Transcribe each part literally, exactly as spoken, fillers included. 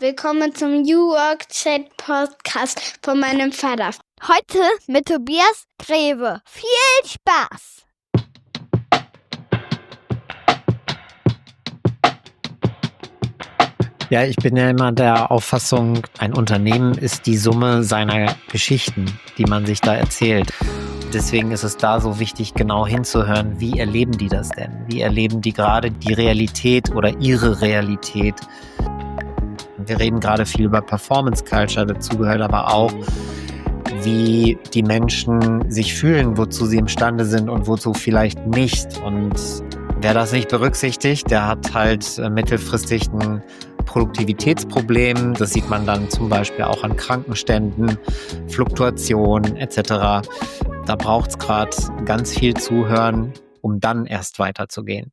Willkommen zum New Work Chat Podcast von meinem Vater. Heute mit Tobias Greve. Viel Spaß! Ja, ich bin ja immer der Auffassung, ein Unternehmen ist die Summe seiner Geschichten, die man sich da erzählt. Deswegen ist es da so wichtig, genau hinzuhören, wie erleben die das denn? Wie erleben die gerade die Realität oder ihre Realität? Wir reden gerade viel über Performance Culture, dazu gehört aber auch, wie die Menschen sich fühlen, wozu sie imstande sind und wozu vielleicht nicht. Und wer das nicht berücksichtigt, der hat halt mittelfristig ein Produktivitätsproblem. Das sieht man dann zum Beispiel auch an Krankenständen, Fluktuation et cetera. Da braucht es gerade ganz viel Zuhören, um dann erst weiterzugehen.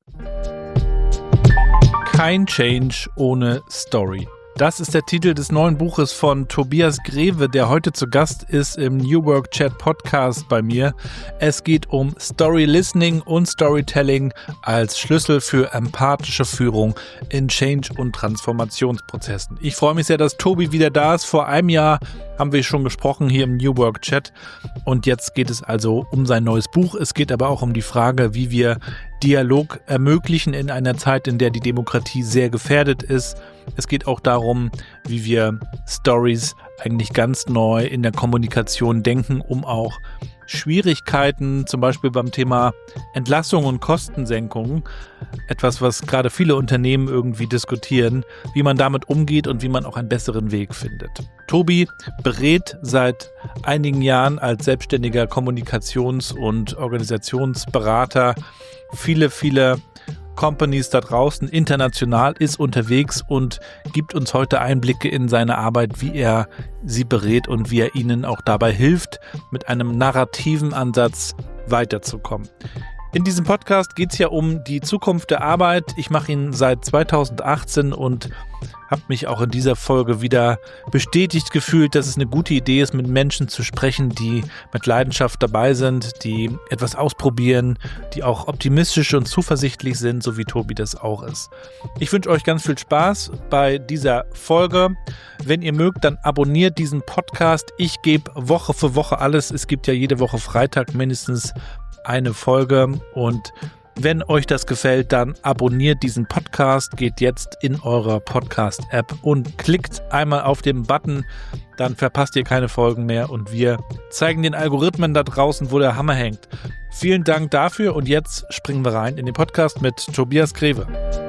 Kein Change ohne Story. Das ist der Titel des neuen Buches von Tobias Greve, der heute zu Gast ist im New Work Chat Podcast bei mir. Es geht um Story Listening und Storytelling als Schlüssel für empathische Führung in Change- und Transformationsprozessen. Ich freue mich sehr, dass Tobi wieder da ist. Vor einem Jahr haben wir schon gesprochen hier im New Work Chat und jetzt geht es also um sein neues Buch. Es geht aber auch um die Frage, wie wir Dialog ermöglichen in einer Zeit, in der die Demokratie sehr gefährdet ist. Es geht auch darum, wie wir Stories eigentlich ganz neu in der Kommunikation denken, um auch Schwierigkeiten, zum Beispiel beim Thema Entlassung und Kostensenkung, etwas, was gerade viele Unternehmen irgendwie diskutieren, wie man damit umgeht und wie man auch einen besseren Weg findet. Tobi berät seit einigen Jahren als selbstständiger Kommunikations- und Organisationsberater viele, viele Companies da draußen, international, ist unterwegs und gibt uns heute Einblicke in seine Arbeit, wie er sie berät und wie er ihnen auch dabei hilft, mit einem narrativen Ansatz weiterzukommen. In diesem Podcast geht es ja um die Zukunft der Arbeit. Ich mache ihn seit zweitausendachtzehn und habe mich auch in dieser Folge wieder bestätigt gefühlt, dass es eine gute Idee ist, mit Menschen zu sprechen, die mit Leidenschaft dabei sind, die etwas ausprobieren, die auch optimistisch und zuversichtlich sind, so wie Tobi das auch ist. Ich wünsche euch ganz viel Spaß bei dieser Folge. Wenn ihr mögt, dann abonniert diesen Podcast. Ich gebe Woche für Woche alles. Es gibt ja jede Woche Freitag mindestens eine Folge und wenn euch das gefällt, dann abonniert diesen Podcast, geht jetzt in eure Podcast-App und klickt einmal auf den Button, dann verpasst ihr keine Folgen mehr und wir zeigen den Algorithmen da draußen, wo der Hammer hängt. Vielen Dank dafür und jetzt springen wir rein in den Podcast mit Tobias Greve.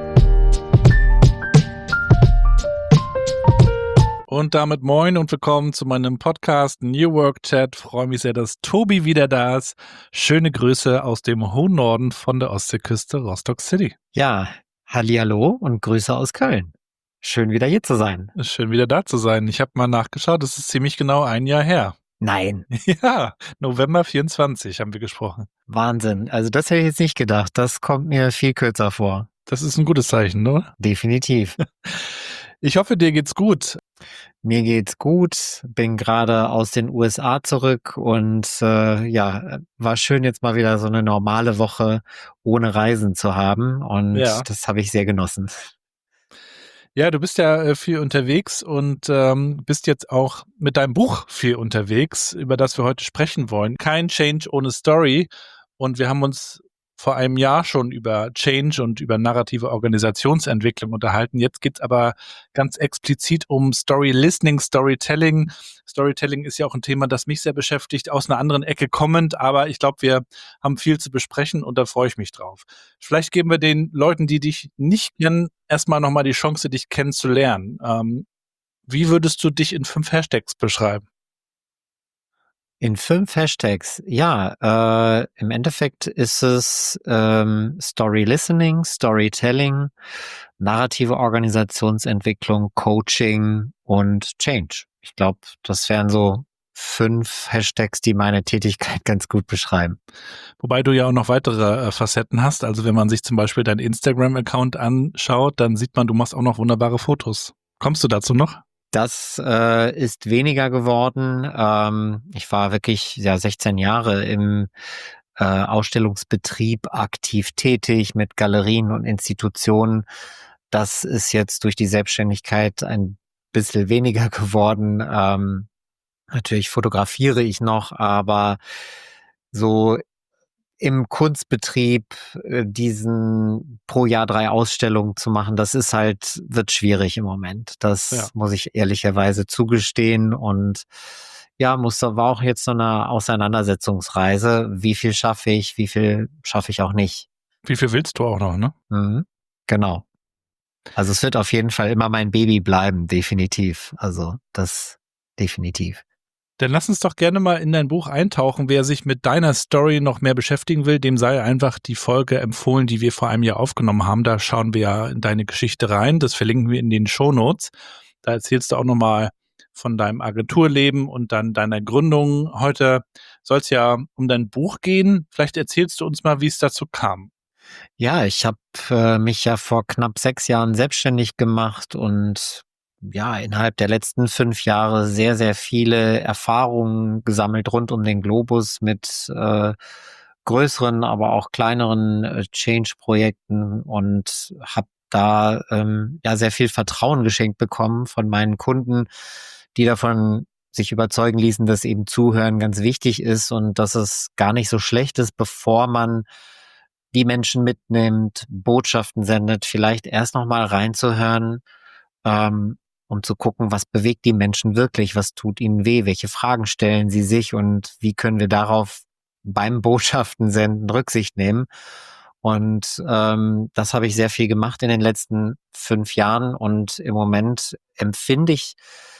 Und damit moin und willkommen zu meinem Podcast New Work Chat. Freue mich sehr, dass Tobi wieder da ist. Schöne Grüße aus dem hohen Norden von der Ostseeküste Rostock City. Ja, hallihallo und Grüße aus Köln. Schön wieder hier zu sein. Schön wieder da zu sein. Ich habe mal nachgeschaut, es ist ziemlich genau ein Jahr her. Nein. Ja, November vierundzwanzig haben wir gesprochen. Wahnsinn. Also das hätte ich jetzt nicht gedacht. Das kommt mir viel kürzer vor. Das ist ein gutes Zeichen, oder? Definitiv. Ich hoffe, dir geht's gut. Mir geht's gut, bin gerade aus den U S A zurück und äh, ja, war schön jetzt mal wieder so eine normale Woche ohne Reisen zu haben und Ja. Das habe ich sehr genossen. Ja, du bist ja äh, viel unterwegs und ähm, bist jetzt auch mit deinem Buch viel unterwegs, über das wir heute sprechen wollen. Kein Change ohne Story und wir haben uns vor einem Jahr schon über Change und über narrative Organisationsentwicklung unterhalten. Jetzt geht es aber ganz explizit um Story Listening, Storytelling. Storytelling ist ja auch ein Thema, das mich sehr beschäftigt, aus einer anderen Ecke kommend, aber ich glaube, wir haben viel zu besprechen und da freue ich mich drauf. Vielleicht geben wir den Leuten, die dich nicht kennen, erstmal nochmal die Chance, dich kennenzulernen. Ähm, wie würdest du dich in fünf Hashtags beschreiben? In fünf Hashtags, ja, äh, im Endeffekt ist es ähm, Story Listening, Storytelling, narrative Organisationsentwicklung, Coaching und Change. Ich glaube, das wären so fünf Hashtags, die meine Tätigkeit ganz gut beschreiben. Wobei du ja auch noch weitere äh, Facetten hast. Also wenn man sich zum Beispiel deinen Instagram-Account anschaut, dann sieht man, du machst auch noch wunderbare Fotos. Kommst du dazu noch? Das äh, ist weniger geworden. Ähm, ich war wirklich ja sechzehn Jahre im äh, Ausstellungsbetrieb aktiv tätig mit Galerien und Institutionen. Das ist jetzt durch die Selbstständigkeit ein bisschen weniger geworden. Ähm, natürlich fotografiere ich noch, aber so im Kunstbetrieb äh, diesen pro Jahr drei Ausstellungen zu machen, das ist halt, wird schwierig im Moment. Das Ja. muss ich ehrlicherweise zugestehen. Und ja, muss da war auch jetzt so eine Auseinandersetzungsreise. Wie viel schaffe ich, wie viel schaffe ich auch nicht? Wie viel willst du auch noch, ne? Mhm. Genau. Also es wird auf jeden Fall immer mein Baby bleiben, definitiv. Also das definitiv. Dann lass uns doch gerne mal in dein Buch eintauchen. Wer sich mit deiner Story noch mehr beschäftigen will, dem sei einfach die Folge empfohlen, die wir vor einem Jahr aufgenommen haben. Da schauen wir ja in deine Geschichte rein. Das verlinken wir in den Shownotes. Da erzählst du auch nochmal von deinem Agenturleben und dann deiner Gründung. Heute soll es ja um dein Buch gehen. Vielleicht erzählst du uns mal, wie es dazu kam. Ja, ich habe äh, mich ja vor knapp sechs Jahren selbstständig gemacht und ja, innerhalb der letzten fünf Jahre sehr, sehr viele Erfahrungen gesammelt rund um den Globus mit äh, größeren, aber auch kleineren äh, Change-Projekten und habe da ähm, ja sehr viel Vertrauen geschenkt bekommen von meinen Kunden, die davon sich überzeugen ließen, dass eben Zuhören ganz wichtig ist und dass es gar nicht so schlecht ist, bevor man die Menschen mitnimmt, Botschaften sendet, vielleicht erst noch mal reinzuhören, ähm, um zu gucken, was bewegt die Menschen wirklich, was tut ihnen weh, welche Fragen stellen sie sich und wie können wir darauf beim Botschaften senden Rücksicht nehmen. Und ähm, das habe ich sehr viel gemacht in den letzten fünf Jahren und im Moment empfinde ich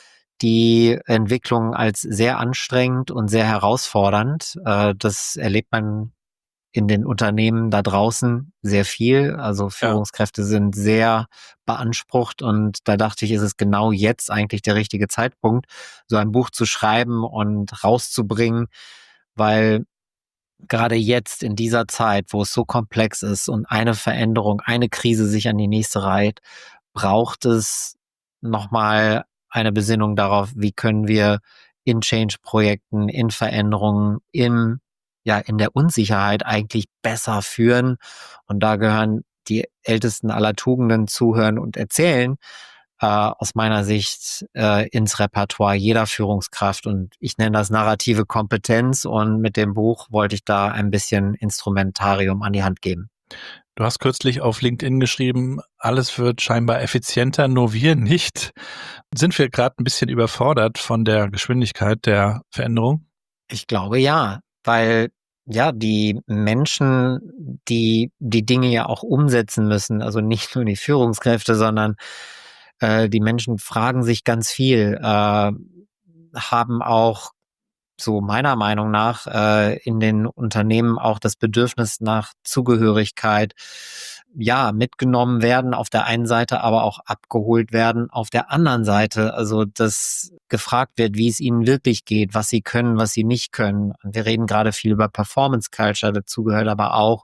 die Entwicklung als sehr anstrengend und sehr herausfordernd. Äh, das erlebt man in den Unternehmen da draußen sehr viel. Also Führungskräfte sind sehr beansprucht und da dachte ich, ist es genau jetzt eigentlich der richtige Zeitpunkt, so ein Buch zu schreiben und rauszubringen, weil gerade jetzt in dieser Zeit, wo es so komplex ist und eine Veränderung, eine Krise sich an die nächste reiht, braucht es nochmal eine Besinnung darauf, wie können wir in Change-Projekten, in Veränderungen, im ja in der Unsicherheit eigentlich besser führen. Und da gehören die ältesten aller Tugenden, zuhören und erzählen, äh, aus meiner Sicht äh, ins Repertoire jeder Führungskraft. Und ich nenne das narrative Kompetenz. Und mit dem Buch wollte ich da ein bisschen Instrumentarium an die Hand geben. Du hast kürzlich auf LinkedIn geschrieben, alles wird scheinbar effizienter, nur wir nicht. Sind wir gerade ein bisschen überfordert von der Geschwindigkeit der Veränderung? Ich glaube ja, weil ja die Menschen, die die Dinge ja auch umsetzen müssen, also nicht nur die Führungskräfte, sondern äh, die Menschen fragen sich ganz viel, äh, haben auch so meiner Meinung nach äh, in den Unternehmen auch das Bedürfnis nach Zugehörigkeit, ja, mitgenommen werden auf der einen Seite, aber auch abgeholt werden auf der anderen Seite. Also, dass gefragt wird, wie es ihnen wirklich geht, was sie können, was sie nicht können. Und wir reden gerade viel über Performance Culture, dazu gehört aber auch,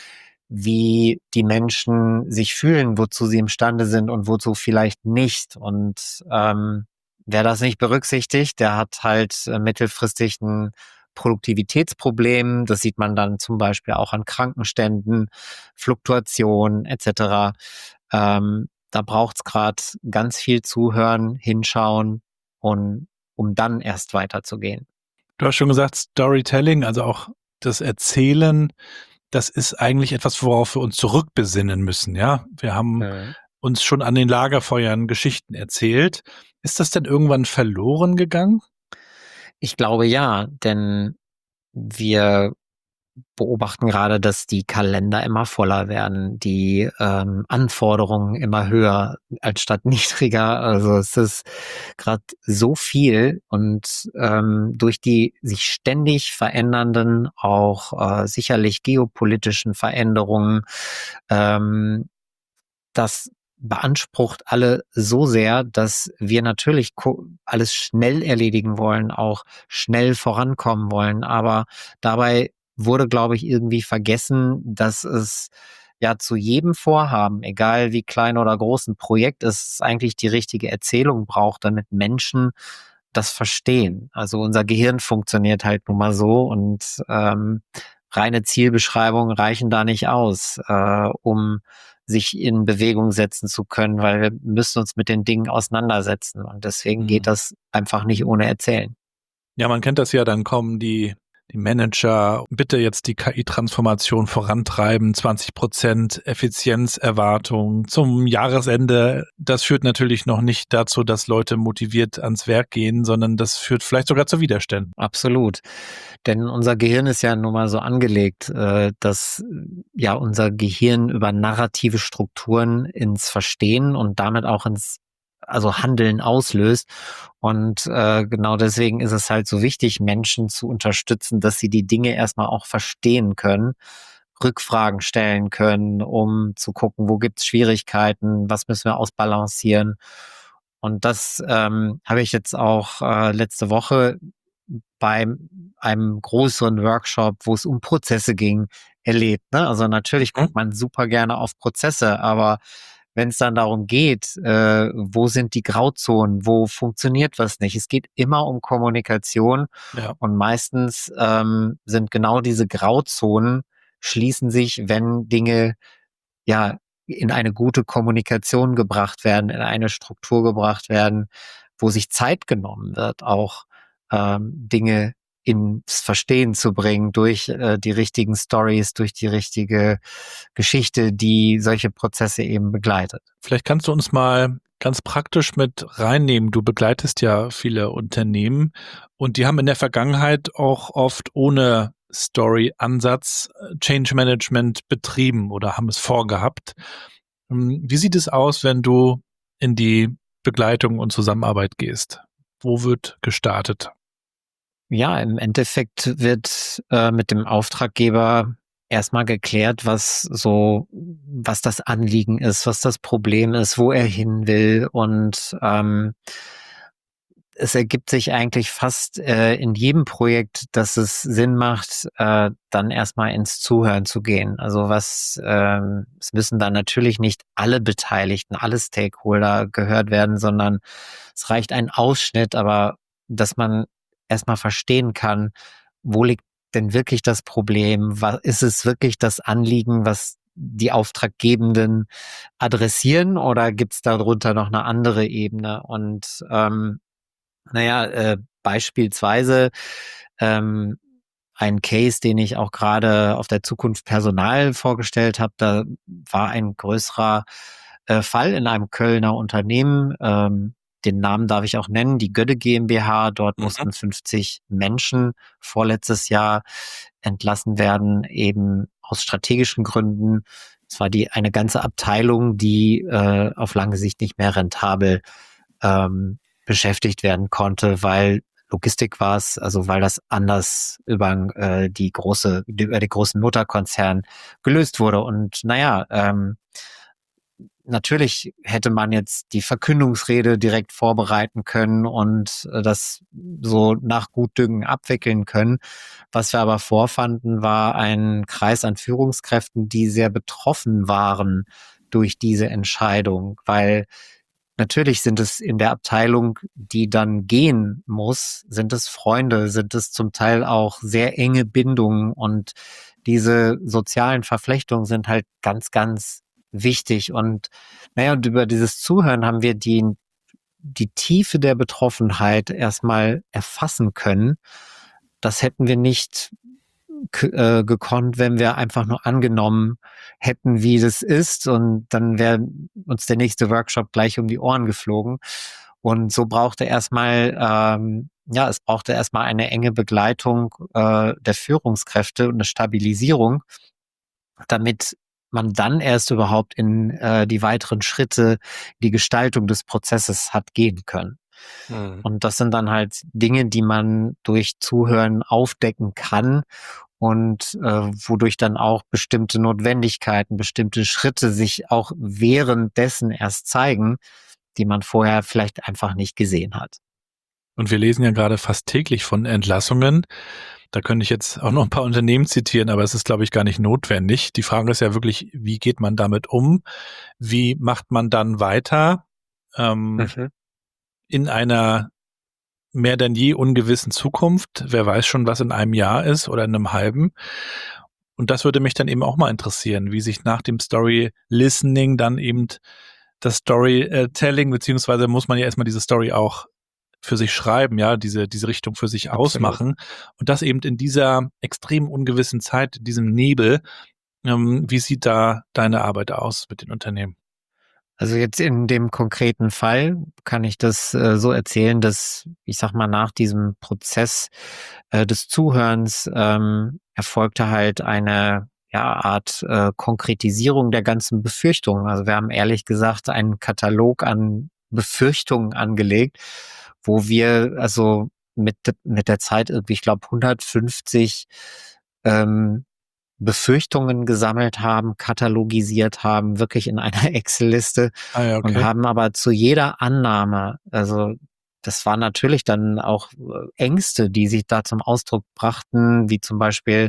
wie die Menschen sich fühlen, wozu sie imstande sind und wozu vielleicht nicht. Und ähm, wer das nicht berücksichtigt, der hat halt äh, mittelfristig ein Produktivitätsproblem. Das sieht man dann zum Beispiel auch an Krankenständen, Fluktuation et cetera. Ähm, da braucht es gerade ganz viel Zuhören, hinschauen und um dann erst weiterzugehen. Du hast schon gesagt, Storytelling, also auch das Erzählen, das ist eigentlich etwas, worauf wir uns zurückbesinnen müssen. Ja, wir haben Mhm. uns schon an den Lagerfeuern Geschichten erzählt. Ist das denn irgendwann verloren gegangen? Ich glaube ja, denn wir beobachten gerade, dass die Kalender immer voller werden, die ähm, Anforderungen immer höher als statt niedriger. Also es ist gerade so viel und ähm, durch die sich ständig verändernden, auch äh, sicherlich geopolitischen Veränderungen, ähm, das beansprucht alle so sehr, dass wir natürlich alles schnell erledigen wollen, auch schnell vorankommen wollen. Aber dabei wurde, glaube ich, irgendwie vergessen, dass es ja zu jedem Vorhaben, egal wie klein oder groß ein Projekt ist, es eigentlich die richtige Erzählung braucht, damit Menschen das verstehen. Also unser Gehirn funktioniert halt nun mal so und ähm, reine Zielbeschreibungen reichen da nicht aus, äh, um sich in Bewegung setzen zu können, weil wir müssen uns mit den Dingen auseinandersetzen. Und deswegen Mhm. geht das einfach nicht ohne Erzählen. Ja, man kennt das ja, dann kommen die, die Manager, bitte jetzt die K I-Transformation vorantreiben, zwanzig Prozent Effizienzerwartung zum Jahresende. Das führt natürlich noch nicht dazu, dass Leute motiviert ans Werk gehen, sondern das führt vielleicht sogar zu Widerständen. Absolut. Denn unser Gehirn ist ja nun mal so angelegt, äh, dass ja unser Gehirn über narrative Strukturen ins Verstehen und damit auch ins also Handeln auslöst. Und äh, genau deswegen ist es halt so wichtig, Menschen zu unterstützen, dass sie die Dinge erstmal auch verstehen können, Rückfragen stellen können, um zu gucken, wo gibt's Schwierigkeiten, was müssen wir ausbalancieren. Und das ähm, habe ich jetzt auch äh, letzte Woche bei einem größeren Workshop, wo es um Prozesse ging, erlebt. Ne? Also natürlich Mhm. guckt man super gerne auf Prozesse, aber wenn es dann darum geht, äh, wo sind die Grauzonen, wo funktioniert was nicht? Es geht immer um Kommunikation Ja. und meistens ähm, sind genau diese Grauzonen schließen sich, wenn Dinge ja in eine gute Kommunikation gebracht werden, in eine Struktur gebracht werden, wo sich Zeit genommen wird, auch ähm, Dinge ins Verstehen zu bringen durch äh, die richtigen Stories, durch die richtige Geschichte, die solche Prozesse eben begleitet. Vielleicht kannst du uns mal ganz praktisch mit reinnehmen. Du begleitest ja viele Unternehmen und die haben in der Vergangenheit auch oft ohne Story-Ansatz Change Management betrieben oder haben es vorgehabt. Wie sieht es aus, wenn du in die Begleitung und Zusammenarbeit gehst? Wo wird gestartet? Ja, im Endeffekt wird äh, mit dem Auftraggeber erstmal geklärt, was so, was das Anliegen ist, was das Problem ist, wo er hin will. Und ähm, es ergibt sich eigentlich fast äh, in jedem Projekt, dass es Sinn macht, äh, dann erstmal ins Zuhören zu gehen. Also was, ähm, es müssen dann natürlich nicht alle Beteiligten, alle Stakeholder gehört werden, sondern es reicht ein Ausschnitt, aber dass man erstmal verstehen kann, wo liegt denn wirklich das Problem? Was, ist es wirklich das Anliegen, was die Auftraggebenden adressieren, oder gibt es darunter noch eine andere Ebene? Und ähm, naja, äh, beispielsweise ähm, ein Case, den ich auch gerade auf der Zukunft Personal vorgestellt habe, da war ein größerer äh, Fall in einem Kölner Unternehmen. Ähm, den Namen darf ich auch nennen, die Gödde GmbH. Dort Mhm. mussten fünfzig Menschen vorletztes Jahr entlassen werden, eben aus strategischen Gründen. Es war die eine ganze Abteilung, die äh, auf lange Sicht nicht mehr rentabel ähm, beschäftigt werden konnte, weil Logistik war es, also weil das anders über äh, die große, über die großen Mutterkonzern gelöst wurde. Und naja, ähm, natürlich hätte man jetzt die Verkündungsrede direkt vorbereiten können und äh, das so nach Gutdünken abwickeln können. Was wir aber vorfanden, war ein Kreis an Führungskräften, die sehr betroffen waren durch diese Entscheidung, weil natürlich sind es in der Abteilung, die dann gehen muss, sind es Freunde, sind es zum Teil auch sehr enge Bindungen, und diese sozialen Verflechtungen sind halt ganz, ganz wichtig. Und naja, und über dieses Zuhören haben wir die, die Tiefe der Betroffenheit erstmal erfassen können. Das hätten wir nicht äh, gekonnt, wenn wir einfach nur angenommen hätten, wie das ist, und dann wäre uns der nächste Workshop gleich um die Ohren geflogen. Und so brauchte erstmal, ähm, ja, es brauchte erstmal eine enge Begleitung äh, der Führungskräfte und eine Stabilisierung, damit man dann erst überhaupt in äh, die weiteren Schritte, die Gestaltung des Prozesses hat gehen können. Mhm. Und das sind dann halt Dinge, die man durch Zuhören aufdecken kann und äh, wodurch dann auch bestimmte Notwendigkeiten, bestimmte Schritte sich auch währenddessen erst zeigen, die man vorher vielleicht einfach nicht gesehen hat. Und wir lesen ja gerade fast täglich von Entlassungen. Da könnte ich jetzt auch noch ein paar Unternehmen zitieren, aber es ist, glaube ich, gar nicht notwendig. Die Frage ist ja wirklich, wie geht man damit um? Wie macht man dann weiter ähm, Mhm. in einer mehr denn je ungewissen Zukunft? Wer weiß schon, was in einem Jahr ist oder in einem halben. Und das würde mich dann eben auch mal interessieren, wie sich nach dem Story Listening dann eben das Storytelling, beziehungsweise muss man ja erstmal diese Story auch für sich schreiben, ja, diese, diese Richtung für sich Absolut. ausmachen. Und das eben in dieser extrem ungewissen Zeit, in diesem Nebel. Ähm, wie sieht da deine Arbeit aus mit den Unternehmen? Also jetzt in dem konkreten Fall kann ich das äh, so erzählen, dass, ich sag mal, nach diesem Prozess äh, des Zuhörens ähm, erfolgte halt eine ja, Art äh, Konkretisierung der ganzen Befürchtungen. Also wir haben ehrlich gesagt einen Katalog an Befürchtungen angelegt, wo wir also mit, mit der Zeit irgendwie, ich glaube, hundertfünfzig ähm, Befürchtungen gesammelt haben, katalogisiert haben, wirklich in einer Excel-Liste Ah ja, okay. und haben aber zu jeder Annahme, also das waren natürlich dann auch äh, Ängste, die sich da zum Ausdruck brachten, wie zum Beispiel,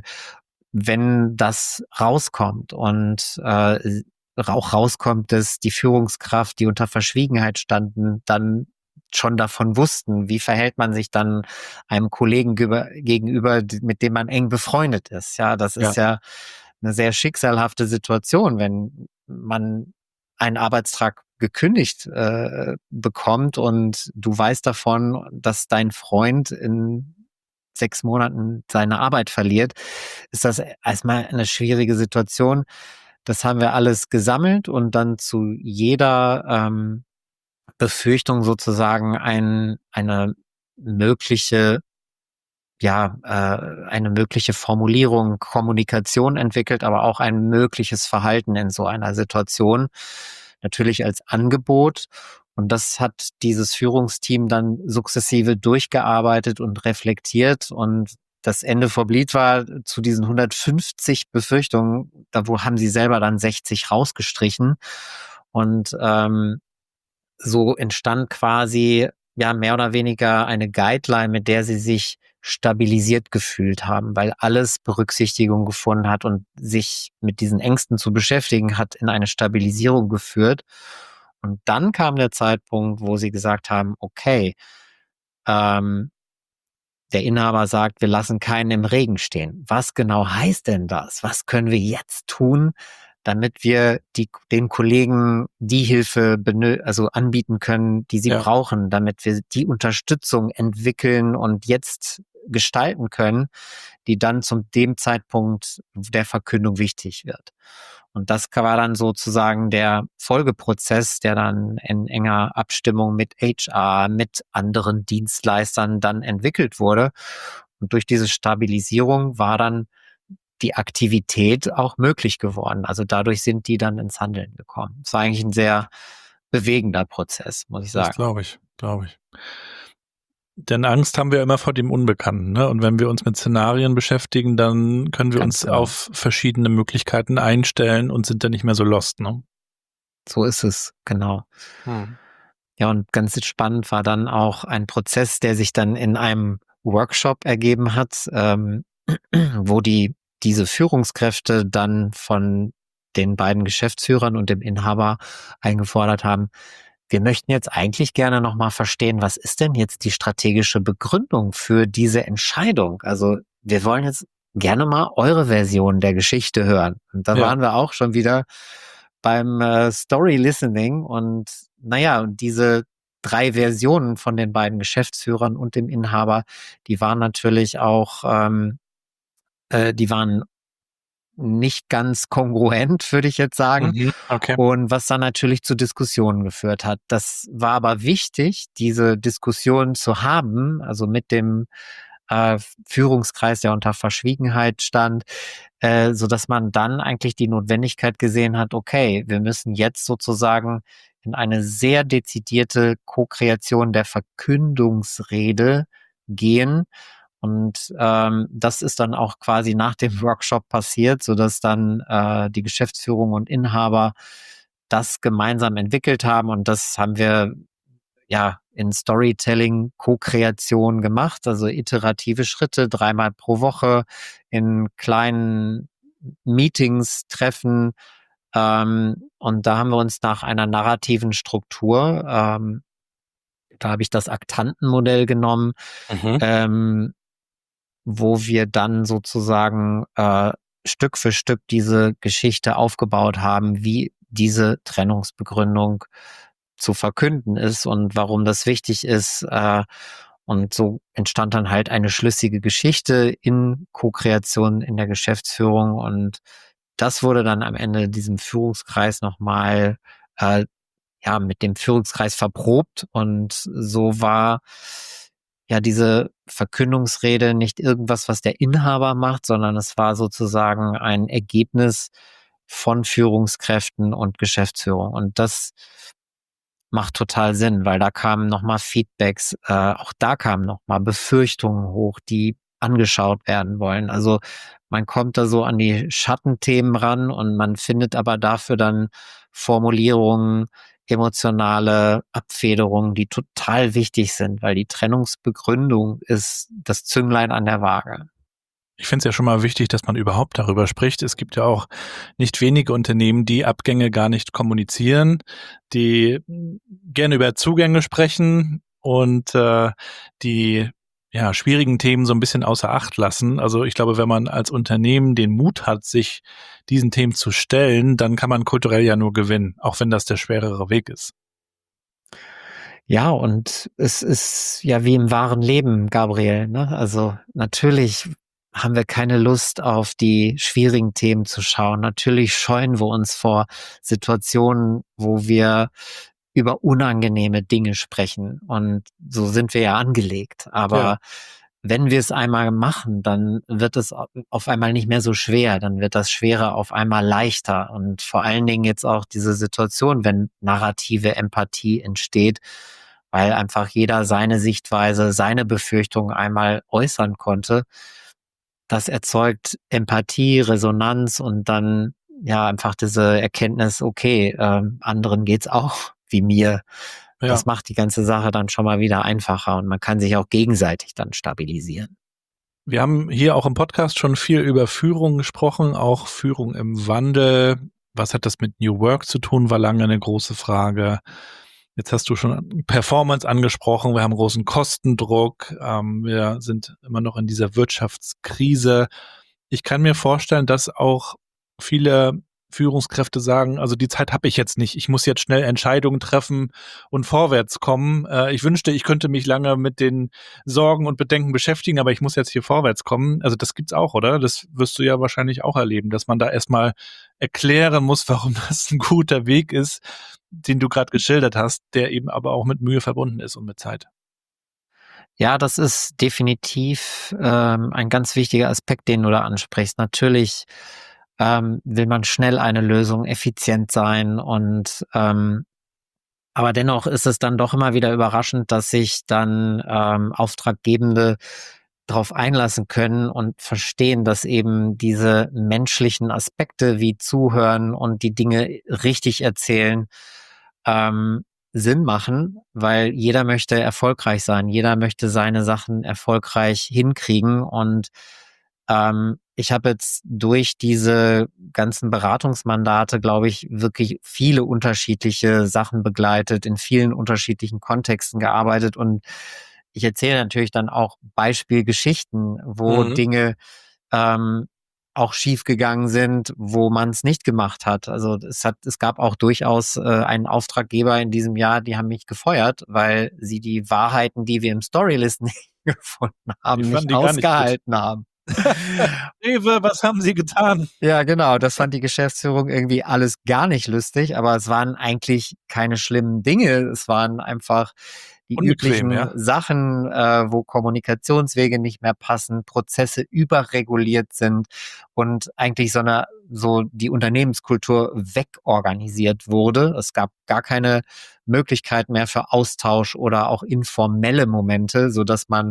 wenn das rauskommt und äh, auch rauskommt, dass die Führungskraft, die unter Verschwiegenheit standen, dann schon davon wussten, wie verhält man sich dann einem Kollegen gegenüber, gegenüber, mit dem man eng befreundet ist. Ja, das ist ja, ja eine sehr schicksalhafte Situation, wenn man einen Arbeitstag gekündigt äh, bekommt und du weißt davon, dass dein Freund in sechs Monaten seine Arbeit verliert, ist das erstmal eine schwierige Situation. Das haben wir alles gesammelt und dann zu jeder ähm, Befürchtung sozusagen ein, eine mögliche, ja, äh, eine mögliche Formulierung, Kommunikation entwickelt, aber auch ein mögliches Verhalten in so einer Situation. Natürlich als Angebot. Und das hat dieses Führungsteam dann sukzessive durchgearbeitet und reflektiert. Und das Ende vom Lied war, zu diesen hundertfünfzig Befürchtungen, da wo haben sie selber dann sechzig rausgestrichen. Und ähm, so entstand quasi ja mehr oder weniger eine Guideline, mit der sie sich stabilisiert gefühlt haben, weil alles Berücksichtigung gefunden hat und sich mit diesen Ängsten zu beschäftigen hat in eine Stabilisierung geführt. Und dann kam der Zeitpunkt, wo sie gesagt haben, okay, ähm, der Inhaber sagt, wir lassen keinen im Regen stehen. Was genau heißt denn das? Was können wir jetzt tun, damit wir die, den Kollegen die Hilfe benö- also anbieten können, die sie ja. brauchen, damit wir die Unterstützung entwickeln und jetzt gestalten können, die dann zum dem Zeitpunkt der Verkündung wichtig wird. Und das war dann sozusagen der Folgeprozess, der dann in enger Abstimmung mit H R, mit anderen Dienstleistern dann entwickelt wurde. Und durch diese Stabilisierung war dann die Aktivität auch möglich geworden. Also dadurch sind die dann ins Handeln gekommen. Es war eigentlich ein sehr bewegender Prozess, muss ich sagen. Das glaube ich, glaube ich. Denn Angst haben wir immer vor dem Unbekannten, ne? Und wenn wir uns mit Szenarien beschäftigen, dann können wir Ganz uns genau. auf verschiedene Möglichkeiten einstellen und sind dann nicht mehr so lost, ne? So ist es, genau. Hm. Ja, und ganz spannend war dann auch ein Prozess, der sich dann in einem Workshop ergeben hat, ähm, wo die diese Führungskräfte dann von den beiden Geschäftsführern und dem Inhaber eingefordert haben, wir möchten jetzt eigentlich gerne nochmal verstehen, was ist denn jetzt die strategische Begründung für diese Entscheidung? Also wir wollen jetzt gerne mal eure Version der Geschichte hören. Und da ja. waren wir auch schon wieder beim äh, Story Listening und naja, und diese drei Versionen von den beiden Geschäftsführern und dem Inhaber, die waren natürlich auch, ähm, äh, die waren nicht ganz kongruent, würde ich jetzt sagen. Mhm, okay. Und was dann natürlich zu Diskussionen geführt hat. Das war aber wichtig, diese Diskussion zu haben, also mit dem äh, Führungskreis, der unter Verschwiegenheit stand, äh, so dass man dann eigentlich die Notwendigkeit gesehen hat, okay, wir müssen jetzt sozusagen in eine sehr dezidierte Co-Kreation der Verkündungsrede gehen. Und ähm, das ist dann auch quasi nach dem Workshop passiert, so dass dann äh, die Geschäftsführung und Inhaber das gemeinsam entwickelt haben. Und das haben wir ja in Storytelling Co-Kreation gemacht, also iterative Schritte, dreimal pro Woche in kleinen Meetings treffen. Ähm, und da haben wir uns nach einer narrativen Struktur, ähm, da habe ich das Aktantenmodell genommen, mhm. ähm, wo wir dann sozusagen äh, Stück für Stück diese Geschichte aufgebaut haben, wie diese Trennungsbegründung zu verkünden ist und warum das wichtig ist. Äh, und so entstand dann halt eine schlüssige Geschichte in Co-Kreation in der Geschäftsführung, und das wurde dann am Ende diesem Führungskreis nochmal äh, ja, mit dem Führungskreis verprobt, und so war ja diese Verkündungsrede nicht irgendwas, was der Inhaber macht, sondern es war sozusagen ein Ergebnis von Führungskräften und Geschäftsführung, und das macht total Sinn, weil da kamen nochmal Feedbacks, äh, auch da kamen nochmal Befürchtungen hoch, die angeschaut werden wollen. Also man kommt da so an die Schattenthemen ran, und man findet aber dafür dann Formulierungen, emotionale Abfederungen, die total wichtig sind, weil die Trennungsbegründung ist das Zünglein an der Waage. Ich finde es ja schon mal wichtig, dass man überhaupt darüber spricht. Es gibt ja auch nicht wenige Unternehmen, die Abgänge gar nicht kommunizieren, die gerne über Zugänge sprechen und äh, die ja, schwierigen Themen so ein bisschen außer Acht lassen. Also ich glaube, wenn man als Unternehmen den Mut hat, sich diesen Themen zu stellen, dann kann man kulturell ja nur gewinnen, auch wenn das der schwerere Weg ist. Ja, und es ist ja wie im wahren Leben, Gabriel, ne? Also natürlich haben wir keine Lust, auf die schwierigen Themen zu schauen. Natürlich scheuen wir uns vor Situationen, wo wir über unangenehme Dinge sprechen. Und so sind wir ja angelegt. Aber ja, wenn wir es einmal machen, dann wird es auf einmal nicht mehr so schwer. Dann wird das Schwere auf einmal leichter. Und vor allen Dingen jetzt auch diese Situation, wenn narrative Empathie entsteht, weil einfach jeder seine Sichtweise, seine Befürchtungen einmal äußern konnte. Das erzeugt Empathie, Resonanz und dann ja einfach diese Erkenntnis, okay, äh, anderen geht's auch wie mir. Ja. Das macht die ganze Sache dann schon mal wieder einfacher, und man kann sich auch gegenseitig dann stabilisieren. Wir haben hier auch im Podcast schon viel über Führung gesprochen, auch Führung im Wandel. Was hat das mit New Work zu tun, war lange eine große Frage. Jetzt hast du schon Performance angesprochen. Wir haben großen Kostendruck. Ähm, wir sind immer noch in dieser Wirtschaftskrise. Ich kann mir vorstellen, dass auch viele Führungskräfte sagen, also die Zeit habe ich jetzt nicht. Ich muss jetzt schnell Entscheidungen treffen und vorwärts kommen. Äh, ich wünschte, ich könnte mich lange mit den Sorgen und Bedenken beschäftigen, aber ich muss jetzt hier vorwärts kommen. Also das gibt's auch, oder? Das wirst du ja wahrscheinlich auch erleben, dass man da erstmal erklären muss, warum das ein guter Weg ist, den du gerade geschildert hast, der eben aber auch mit Mühe verbunden ist und mit Zeit. Ja, das ist definitiv ähm, ein ganz wichtiger Aspekt, den du da ansprichst. Natürlich ähm, will man schnell eine Lösung, effizient sein, und ähm, aber dennoch ist es dann doch immer wieder überraschend, dass sich dann ähm, Auftraggebende darauf einlassen können und verstehen, dass eben diese menschlichen Aspekte wie Zuhören und die Dinge richtig erzählen ähm, Sinn machen, weil jeder möchte erfolgreich sein, jeder möchte seine Sachen erfolgreich hinkriegen, und ähm, ich habe jetzt durch diese ganzen Beratungsmandate, glaube ich, wirklich viele unterschiedliche Sachen begleitet, in vielen unterschiedlichen Kontexten gearbeitet, und ich erzähle natürlich dann auch Beispielgeschichten, wo mhm. Dinge ähm, auch schief gegangen sind, wo man es nicht gemacht hat. Also es hat, es gab auch durchaus äh, einen Auftraggeber in diesem Jahr, die haben mich gefeuert, weil sie die Wahrheiten, die wir im Storylisten gefunden haben, nicht ausgehalten nicht haben. Rewe, was haben Sie getan? Ja, genau. Das fand die Geschäftsführung irgendwie alles gar nicht lustig, aber es waren eigentlich keine schlimmen Dinge. Es waren einfach die Unbequem, üblichen ja. Sachen, äh, wo Kommunikationswege nicht mehr passen, Prozesse überreguliert sind und eigentlich so eine, so die Unternehmenskultur wegorganisiert wurde. Es gab gar keine Möglichkeit mehr für Austausch oder auch informelle Momente, so dass man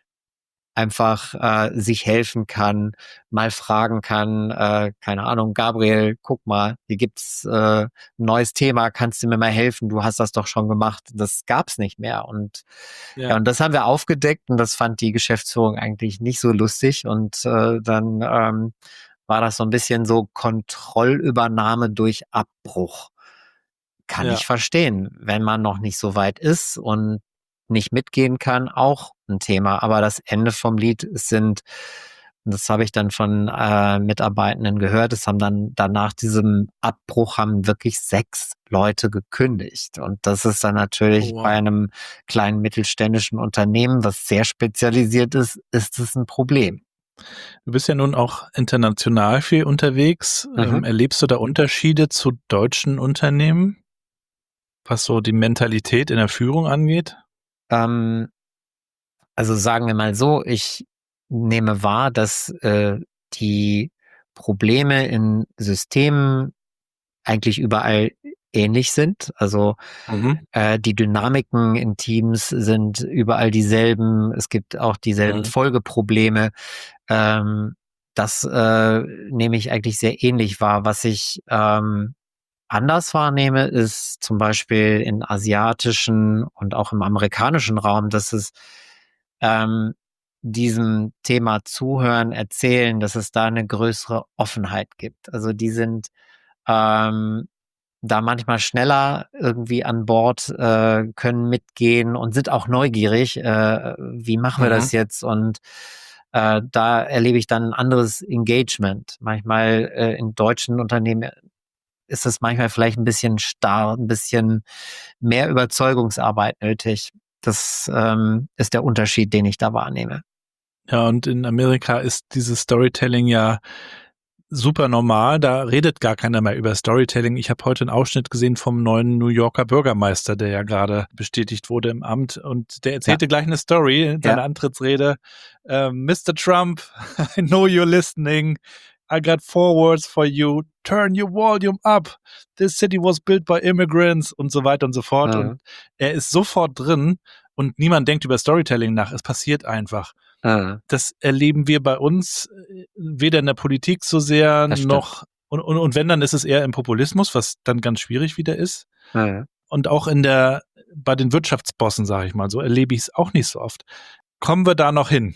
einfach äh, sich helfen kann, mal fragen kann, äh, keine Ahnung, Gabriel, guck mal, hier gibt's äh, ein neues Thema, kannst du mir mal helfen? Du hast das doch schon gemacht. Das gab's nicht mehr. Und ja, ja und das haben wir aufgedeckt, und das fand die Geschäftsführung eigentlich nicht so lustig. Und äh, dann ähm, war das so ein bisschen so Kontrollübernahme durch Abbruch. Kann ja. ich verstehen, wenn man noch nicht so weit ist und nicht mitgehen kann, auch ein Thema. Aber das Ende vom Lied sind Und das habe ich dann von äh, Mitarbeitenden gehört. Es haben dann danach diesem Abbruch haben wirklich sechs Leute gekündigt. Und das ist dann natürlich Oh, wow. bei einem kleinen mittelständischen Unternehmen, was sehr spezialisiert ist, ist es ein Problem. Du bist ja nun auch international viel unterwegs. Mhm. Ähm, erlebst du da Unterschiede zu deutschen Unternehmen, was so die Mentalität in der Führung angeht? Ähm, also sagen wir mal so, ich nehme wahr, dass äh, die Probleme in Systemen eigentlich überall ähnlich sind. Also Mhm. äh, die Dynamiken in Teams sind überall dieselben. Es gibt auch dieselben Mhm. Folgeprobleme. Ähm, das äh, nehme ich eigentlich sehr ähnlich wahr. Was ich ähm, anders wahrnehme, ist zum Beispiel in asiatischen und auch im amerikanischen Raum, dass es ähm, diesem Thema Zuhören, Erzählen, dass es da eine größere Offenheit gibt. Also die sind ähm, da manchmal schneller irgendwie an Bord, äh, können mitgehen und sind auch neugierig, äh, wie machen wir Mhm. das jetzt? Und äh, da erlebe ich dann ein anderes Engagement. Manchmal äh, in deutschen Unternehmen ist es manchmal vielleicht ein bisschen starr, ein bisschen mehr Überzeugungsarbeit nötig. Das ähm, ist der Unterschied, den ich da wahrnehme. Ja, und in Amerika ist dieses Storytelling ja super normal. Da redet gar keiner mehr über Storytelling. Ich habe heute einen Ausschnitt gesehen vom neuen New Yorker Bürgermeister, der ja gerade bestätigt wurde im Amt. Und der erzählte Ja. gleich eine Story in seiner Ja. Antrittsrede. Ähm, Mister Trump, I know you're listening. I got four words for you. Turn your volume up. This city was built by immigrants und so weiter und so fort. Mhm. Und er ist sofort drin und niemand denkt über Storytelling nach. Es passiert einfach. Mhm. Das erleben wir bei uns äh, weder in der Politik so sehr Das stimmt. noch, und, und, und wenn, dann ist es eher im Populismus, was dann ganz schwierig wieder ist. Mhm. Und auch in der, bei den Wirtschaftsbossen, sage ich mal, so erlebe ich es auch nicht so oft. Kommen wir da noch hin?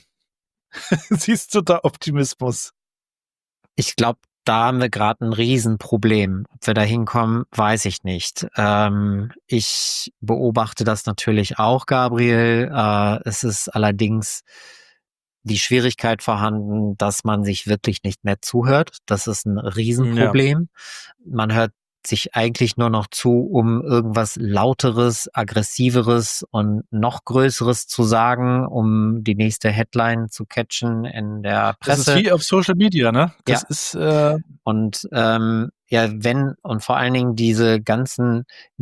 Siehst du da Optimismus? Ich glaube, da haben wir gerade ein Riesenproblem. Ob wir da hinkommen, weiß ich nicht. Ähm, ich beobachte das natürlich auch, Gabriel. Äh, es ist allerdings die Schwierigkeit vorhanden, dass man sich wirklich nicht mehr zuhört. Das ist ein Riesenproblem. Man hört sich eigentlich nur noch zu, um irgendwas Lauteres, Aggressiveres und noch Größeres zu sagen, um die nächste Headline zu catchen in der Das ist Presse. wie auf Social Media, ne? Das Ja. ist, äh, Und ähm, ja, wenn und vor allen Dingen diese ganzen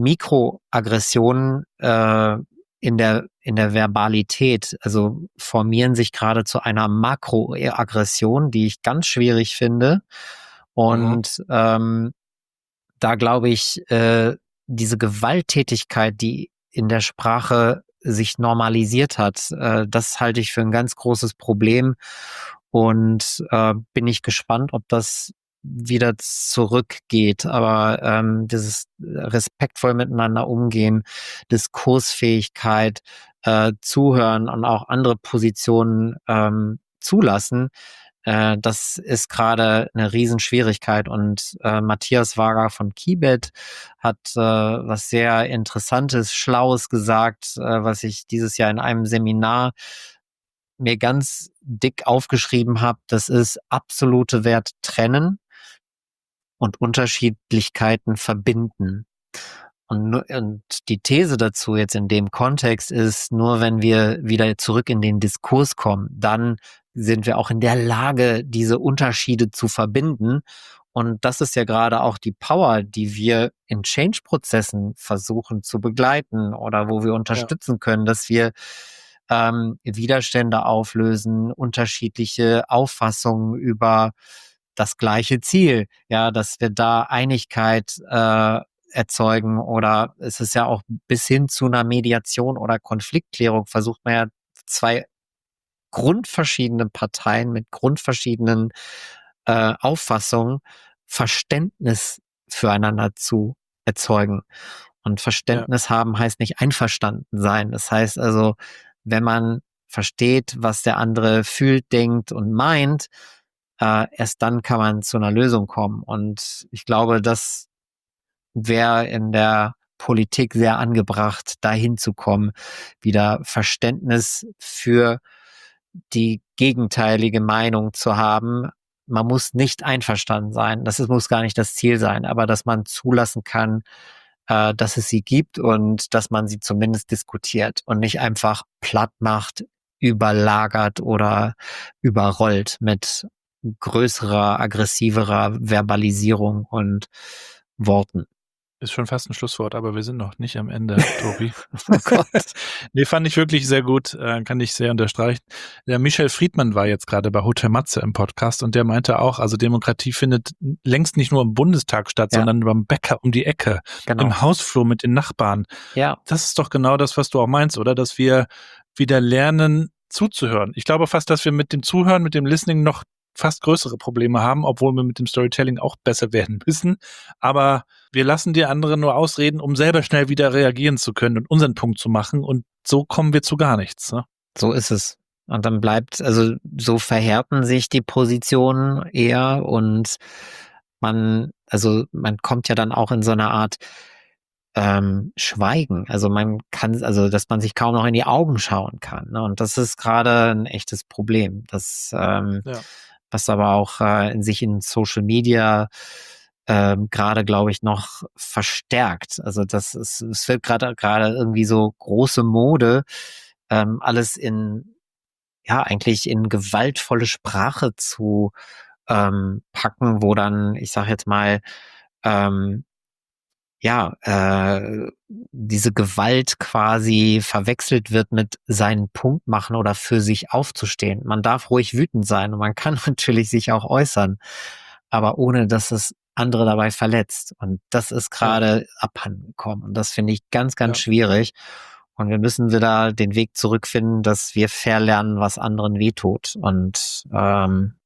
Mikroaggressionen äh, in der in der Verbalität, also formieren sich gerade zu einer Makroaggression, die ich ganz schwierig finde. Und ähm, da glaube ich, äh, diese Gewalttätigkeit, die in der Sprache sich normalisiert hat, äh, das halte ich für ein ganz großes Problem. Und äh, bin ich gespannt, ob das wieder zurückgeht. Aber ähm, dieses respektvoll miteinander umgehen, Diskursfähigkeit, äh, zuhören und auch andere Positionen ähm, zulassen, äh, das ist gerade eine Riesenschwierigkeit. Und äh, Matthias Wager von Kibet hat äh, was sehr Interessantes, Schlaues gesagt, äh, was ich dieses Jahr in einem Seminar mir ganz dick aufgeschrieben habe. Das ist absolute Wert trennen und Unterschiedlichkeiten verbinden. Und, nur, und die These dazu jetzt in dem Kontext ist, nur wenn wir wieder zurück in den Diskurs kommen, dann sind wir auch in der Lage, diese Unterschiede zu verbinden. Und das ist ja gerade auch die Power, die wir in Change-Prozessen versuchen zu begleiten oder wo wir unterstützen können, dass wir ähm, Widerstände auflösen, unterschiedliche Auffassungen über das gleiche Ziel, ja, dass wir da Einigkeit äh, erzeugen, oder es ist ja auch bis hin zu einer Mediation oder Konfliktklärung versucht man ja zwei grundverschiedene Parteien mit grundverschiedenen äh, Auffassungen Verständnis füreinander zu erzeugen. Und Verständnis ja. haben heißt nicht einverstanden sein. Das heißt also, wenn man versteht, was der andere fühlt, denkt und meint, äh, erst dann kann man zu einer Lösung kommen. Und ich glaube, das wäre in der Politik sehr angebracht, dahin zu kommen, wieder Verständnis für die gegenteilige Meinung zu haben. Man muss nicht einverstanden sein, das ist, muss gar nicht das Ziel sein, aber dass man zulassen kann, äh, dass es sie gibt und dass man sie zumindest diskutiert und nicht einfach platt macht, überlagert oder überrollt mit größerer, aggressiverer Verbalisierung und Worten. Ist schon fast ein Schlusswort, aber wir sind noch nicht am Ende, Tobi. Oh Gott. Nee, fand ich wirklich sehr gut, äh, kann ich sehr unterstreichen. Der Michel Friedmann war jetzt gerade bei Hotel Matze im Podcast und der meinte auch, also Demokratie findet längst nicht nur im Bundestag statt, Ja. sondern beim Bäcker um die Ecke, Genau. im Hausflur mit den Nachbarn. Ja, Das ist doch genau das, was du auch meinst, oder? Dass wir wieder lernen, zuzuhören. Ich glaube fast, dass wir mit dem Zuhören, mit dem Listening noch fast größere Probleme haben, obwohl wir mit dem Storytelling auch besser werden müssen. Aber wir lassen die anderen nur ausreden, um selber schnell wieder reagieren zu können und unseren Punkt zu machen. Und so kommen wir zu gar nichts. Ne? so ist es. Und dann bleibt, also so verhärten sich die Positionen eher und man, also man kommt ja dann auch in so eine Art ähm, Schweigen. Also man kann, also dass man sich kaum noch in die Augen schauen kann. Ne? Und das ist gerade ein echtes Problem. Das, ähm, Ja. was aber auch äh, in sich in Social Media ähm, gerade, glaube ich, noch verstärkt. Also das ist, es wird gerade gerade irgendwie so große Mode, ähm, alles in, ja, eigentlich in gewaltvolle Sprache zu ähm, packen, wo dann, ich sag jetzt mal, ähm, ja, äh, diese Gewalt quasi verwechselt wird mit seinen Punkt machen oder für sich aufzustehen. Man darf ruhig wütend sein und man kann natürlich sich auch äußern, aber ohne, dass es andere dabei verletzt. Und das ist gerade abhanden gekommen. Und das finde ich ganz, ganz Ja. schwierig. Und wir müssen wieder den Weg zurückfinden, dass wir verlernen, was anderen wehtut. Und ähm,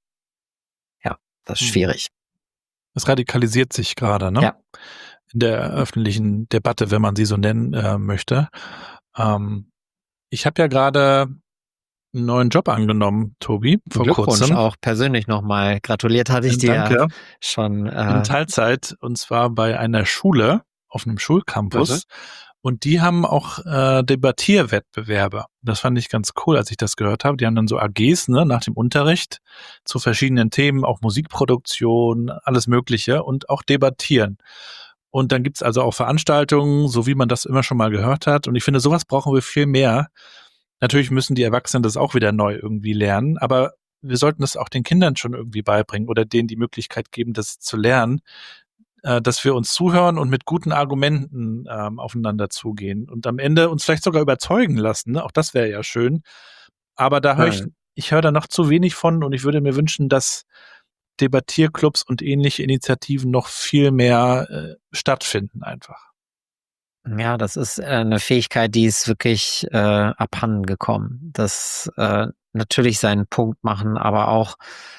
ja, das ist Hm. schwierig. Es radikalisiert sich gerade, ne? Ja. In der öffentlichen Debatte, wenn man sie so nennen äh, möchte. Ähm, ich habe ja gerade einen neuen Job angenommen, Tobi, vor Glückwunsch kurzem. auch persönlich nochmal. Gratuliert hatte ich dir ja Danke. schon. In Äh, Teilzeit, und zwar bei einer Schule auf einem Schulcampus. Mhm. Und die haben auch äh, Debattierwettbewerbe. Das fand ich ganz cool, als ich das gehört habe. Die haben dann so A Gs, ne, nach dem Unterricht zu verschiedenen Themen, auch Musikproduktion, alles Mögliche und auch debattieren. Und dann gibt's also auch Veranstaltungen, so wie man das immer schon mal gehört hat. Und ich finde, sowas brauchen wir viel mehr. Natürlich müssen die Erwachsenen das auch wieder neu irgendwie lernen, aber wir sollten das auch den Kindern schon irgendwie beibringen oder denen die Möglichkeit geben, das zu lernen, äh, dass wir uns zuhören und mit guten Argumenten ähm, aufeinander zugehen und am Ende uns vielleicht sogar überzeugen lassen. Ne? Auch das wäre ja schön. Aber da höre ich, Ja. ich höre da noch zu wenig von und ich würde mir wünschen, dass Debattierclubs und ähnliche Initiativen noch viel mehr äh, stattfinden einfach. Ja, das ist äh, eine Fähigkeit, die ist wirklich äh, abhanden gekommen. Das äh, natürlich seinen Punkt machen, aber auch,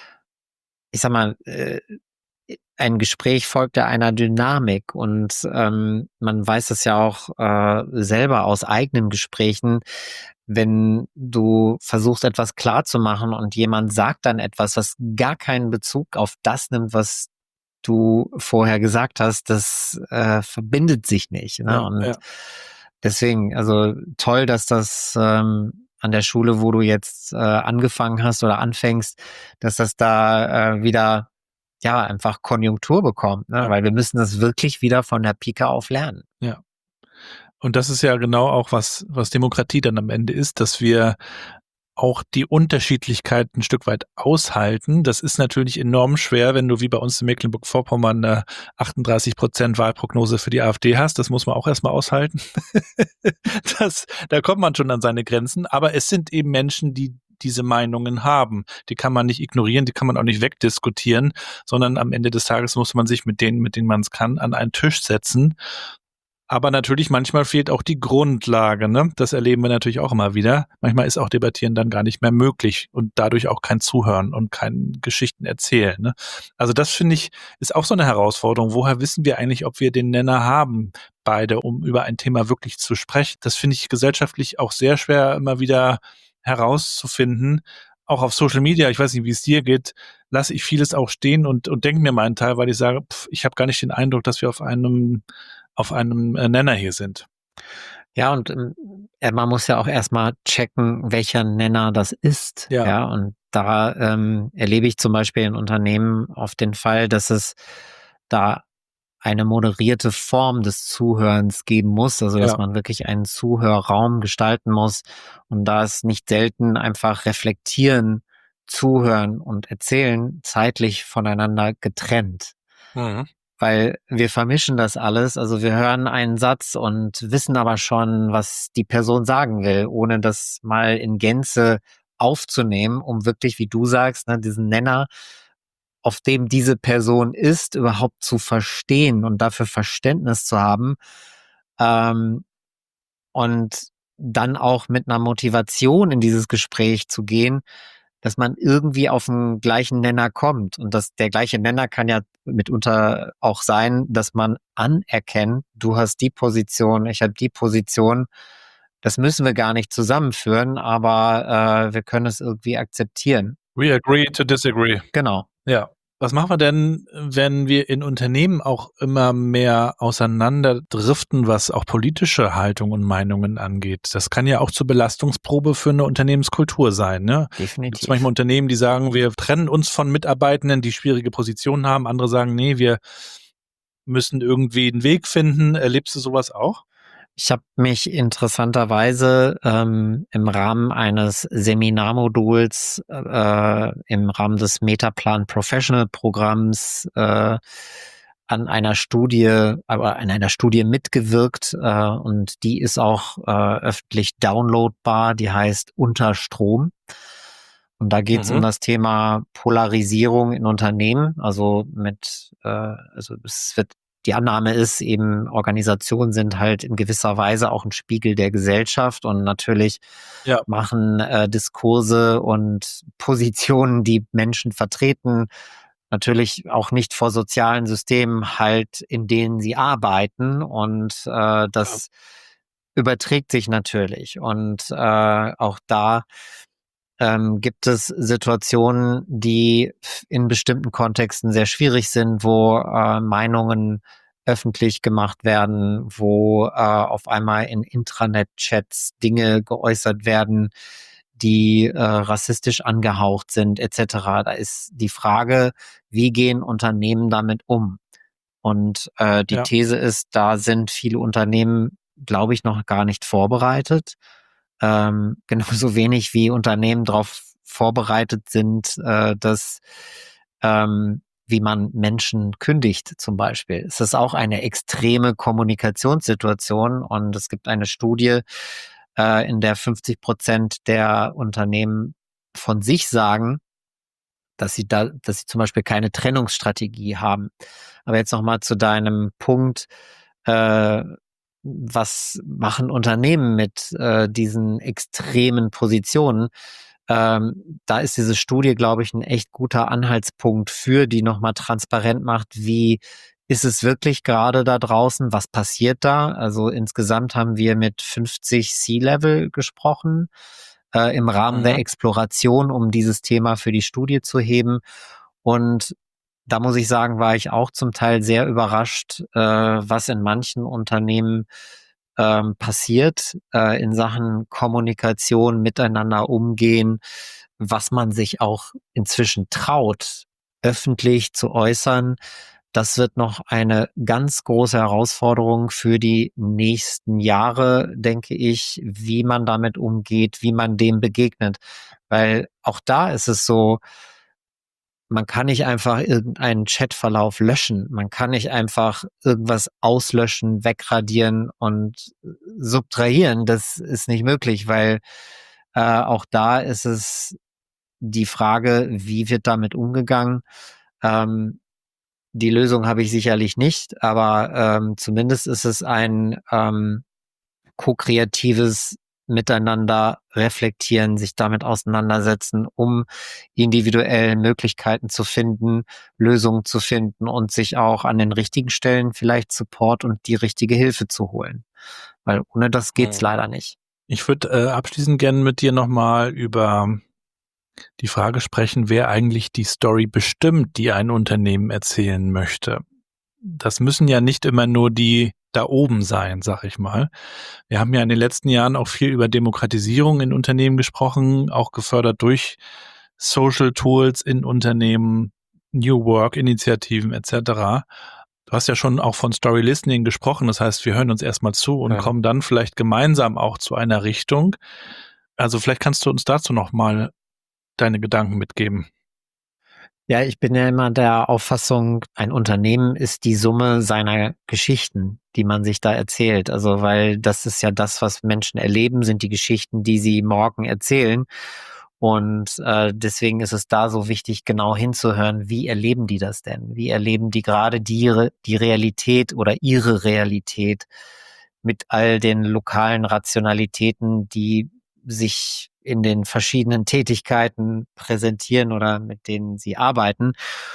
ich sag mal, äh, ein Gespräch folgt ja einer Dynamik und ähm, man weiß es ja auch äh, selber aus eigenen Gesprächen, wenn du versuchst, etwas klar zu machen und jemand sagt dann etwas, was gar keinen Bezug auf das nimmt, was du vorher gesagt hast, das äh, verbindet sich nicht. Ne? Ja, und ja. deswegen, also toll, dass das ähm, an der Schule, wo du jetzt äh, angefangen hast oder anfängst, dass das da äh, wieder ja einfach Konjunktur bekommt, ne? Ja. Weil wir müssen das wirklich wieder von der Pike auf lernen. Ja. Und das ist ja genau auch, was, was Demokratie dann am Ende ist, dass wir auch die Unterschiedlichkeit ein Stück weit aushalten. Das ist natürlich enorm schwer, wenn du wie bei uns in Mecklenburg-Vorpommern eine achtunddreißig Prozent Wahlprognose für die AfD hast. Das muss man auch erstmal aushalten. das, da kommt man schon an seine Grenzen. Aber es sind eben Menschen, die diese Meinungen haben. Die kann man nicht ignorieren, die kann man auch nicht wegdiskutieren, sondern am Ende des Tages muss man sich mit denen, mit denen man es kann, an einen Tisch setzen. Aber natürlich, manchmal fehlt auch die Grundlage, ne? Das erleben wir natürlich auch immer wieder. Manchmal ist auch Debattieren dann gar nicht mehr möglich und dadurch auch kein Zuhören und kein Geschichten erzählen, ne? Also das, finde ich, ist auch so eine Herausforderung. Woher wissen wir eigentlich, ob wir den Nenner haben, beide, um über ein Thema wirklich zu sprechen? Das finde ich gesellschaftlich auch sehr schwer immer wieder herauszufinden. Auch auf Social Media, ich weiß nicht, wie es dir geht, lasse ich vieles auch stehen und, und denke mir meinen Teil, weil ich sage, pff, ich habe gar nicht den Eindruck, dass wir auf einem auf einem Nenner hier sind. Ja, und ähm, man muss ja auch erstmal checken, welcher Nenner das ist. Ja. Ja, und da ähm, erlebe ich zum Beispiel in Unternehmen oft den Fall, dass es da eine moderierte Form des Zuhörens geben muss, also dass Ja. man wirklich einen Zuhörraum gestalten muss. Und da ist nicht selten einfach reflektieren, zuhören und erzählen zeitlich voneinander getrennt. Mhm. Weil wir vermischen das alles, also wir hören einen Satz und wissen aber schon, was die Person sagen will, ohne das mal in Gänze aufzunehmen, um wirklich, wie du sagst, ne, diesen Nenner, auf dem diese Person ist, überhaupt zu verstehen und dafür Verständnis zu haben. Ähm, und dann auch mit einer Motivation in dieses Gespräch zu gehen, dass man irgendwie auf den gleichen Nenner kommt. Und das, der gleiche Nenner kann ja mitunter auch sein, dass man anerkennt, du hast die Position, ich habe die Position. Das müssen wir gar nicht zusammenführen, aber äh, wir können es irgendwie akzeptieren. We agree to disagree. Genau. Ja. Was machen wir denn, wenn wir in Unternehmen auch immer mehr auseinanderdriften, was auch politische Haltung und Meinungen angeht? Das kann ja auch zur Belastungsprobe für eine Unternehmenskultur sein, ne? Definitiv. Gibt es manchmal Unternehmen, die sagen, wir trennen uns von Mitarbeitenden, die schwierige Positionen haben. Andere sagen, nee, wir müssen irgendwie einen Weg finden. Erlebst du sowas auch? Ich habe mich interessanterweise ähm, im Rahmen eines Seminarmoduls äh, im Rahmen des Metaplan Professional Programms äh, an einer Studie, aber an einer Studie mitgewirkt äh, und die ist auch äh, öffentlich downloadbar. Die heißt Unter Strom. Und da geht es Mhm. um das Thema Polarisierung in Unternehmen. Also mit, äh, also es wird die Annahme ist eben, Organisationen sind halt in gewisser Weise auch ein Spiegel der Gesellschaft und natürlich Ja. machen äh, Diskurse und Positionen, die Menschen vertreten, natürlich auch nicht vor sozialen Systemen halt, in denen sie arbeiten und äh, das ja. überträgt sich natürlich und äh, auch da Ähm, gibt es Situationen, die in bestimmten Kontexten sehr schwierig sind, wo äh, Meinungen öffentlich gemacht werden, wo äh, auf einmal in Intranet-Chats Dinge geäußert werden, die äh, rassistisch angehaucht sind, et cetera. Da ist die Frage, wie gehen Unternehmen damit um? Und äh, die Ja. These ist, da sind viele Unternehmen, glaube ich, noch gar nicht vorbereitet. Ähm, genauso wenig wie Unternehmen darauf vorbereitet sind, äh, dass ähm, wie man Menschen kündigt zum Beispiel. Es ist auch eine extreme Kommunikationssituation und es gibt eine Studie, äh, in der fünfzig Prozent der Unternehmen von sich sagen, dass sie da, dass sie zum Beispiel keine Trennungsstrategie haben. Aber jetzt nochmal zu deinem Punkt, äh, was machen Unternehmen mit äh, diesen extremen Positionen? Ähm, da ist diese Studie, glaube ich, ein echt guter Anhaltspunkt für, die nochmal transparent macht, wie ist es wirklich gerade da draußen, was passiert da? Also insgesamt haben wir mit fünfzig C-Level gesprochen, äh, im Rahmen Mhm. der Exploration, um dieses Thema für die Studie zu heben. Und da muss ich sagen, war ich auch zum Teil sehr überrascht, äh, was in manchen Unternehmen ähm, passiert äh, in Sachen Kommunikation, miteinander umgehen, was man sich auch inzwischen traut, öffentlich zu äußern. Das wird noch eine ganz große Herausforderung für die nächsten Jahre, denke ich, wie man damit umgeht, wie man dem begegnet. Weil auch da ist es so, man kann nicht einfach irgendeinen Chatverlauf löschen. Man kann nicht einfach irgendwas auslöschen, wegradieren und subtrahieren. Das ist nicht möglich, weil äh, auch da ist es die Frage, wie wird damit umgegangen? Ähm, die Lösung habe ich sicherlich nicht, aber ähm, zumindest ist es ein ähm, ko-kreatives Miteinander reflektieren, sich damit auseinandersetzen, um individuell Möglichkeiten zu finden, Lösungen zu finden und sich auch an den richtigen Stellen vielleicht Support und die richtige Hilfe zu holen. Weil ohne das geht's Mhm. leider nicht. Ich würde äh, abschließend gerne mit dir nochmal über die Frage sprechen, wer eigentlich die Story bestimmt, die ein Unternehmen erzählen möchte. Das müssen ja nicht immer nur die da oben sein, sag ich mal. Wir haben ja in den letzten Jahren auch viel über Demokratisierung in Unternehmen gesprochen, auch gefördert durch Social Tools in Unternehmen, New Work Initiativen et cetera. Du hast ja schon auch von Story Listening gesprochen, das heißt, wir hören uns erstmal zu und Ja. kommen dann vielleicht gemeinsam auch zu einer Richtung. Also vielleicht kannst du uns dazu nochmal deine Gedanken mitgeben. Ja, ich bin ja immer der Auffassung, ein Unternehmen ist die Summe seiner Geschichten, die man sich da erzählt. Also, weil das ist ja das, was Menschen erleben, sind die Geschichten, die sie morgen erzählen. Und äh, deswegen ist es da so wichtig, genau hinzuhören, wie erleben die das denn? Wie erleben die gerade die, Re- die Realität oder ihre Realität mit all den lokalen Rationalitäten, die sich in den verschiedenen Tätigkeiten präsentieren oder mit denen sie arbeiten.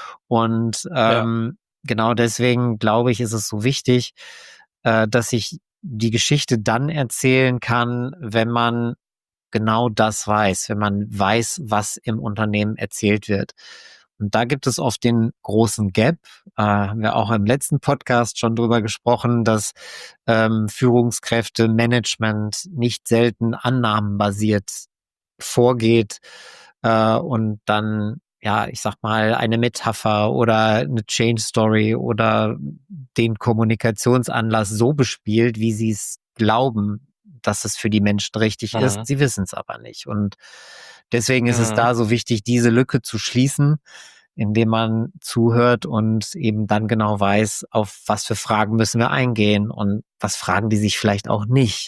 Und ähm, genau deswegen glaube ich, ist es so wichtig, äh, dass ich die Geschichte dann erzählen kann, wenn man genau das weiß, wenn man weiß, was im Unternehmen erzählt wird. Und da gibt es oft den großen Gap, äh, haben wir auch im letzten Podcast schon drüber gesprochen, dass ähm, Führungskräfte, Management nicht selten annahmenbasiert vorgeht äh, und dann, ja, ich sag mal, eine Metapher oder eine Change Story oder den Kommunikationsanlass so bespielt, wie sie es glauben, dass es für die Menschen richtig Mhm. ist. Sie wissen es aber nicht. Und deswegen ist es Mhm. da so wichtig, diese Lücke zu schließen, indem man zuhört und eben dann genau weiß, auf was für Fragen müssen wir eingehen und was fragen die sich vielleicht auch nicht.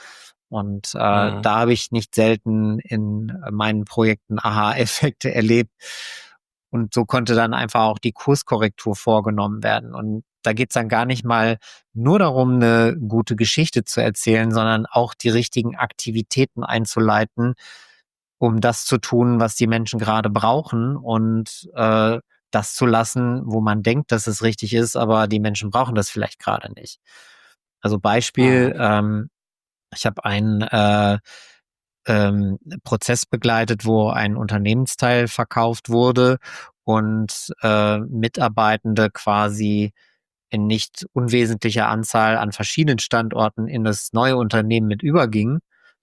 Und äh, Mhm. da habe ich nicht selten in meinen Projekten Aha-Effekte erlebt. Und so konnte dann einfach auch die Kurskorrektur vorgenommen werden. Und da geht's dann gar nicht mal nur darum, eine gute Geschichte zu erzählen, sondern auch die richtigen Aktivitäten einzuleiten, um das zu tun, was die Menschen gerade brauchen und äh, das zu lassen, wo man denkt, dass es richtig ist, aber die Menschen brauchen das vielleicht gerade nicht. Also Beispiel, Mhm. ähm, ich habe einen äh, ähm, Prozess begleitet, wo ein Unternehmensteil verkauft wurde und äh, Mitarbeitende quasi in nicht unwesentlicher Anzahl an verschiedenen Standorten in das neue Unternehmen mit übergingen.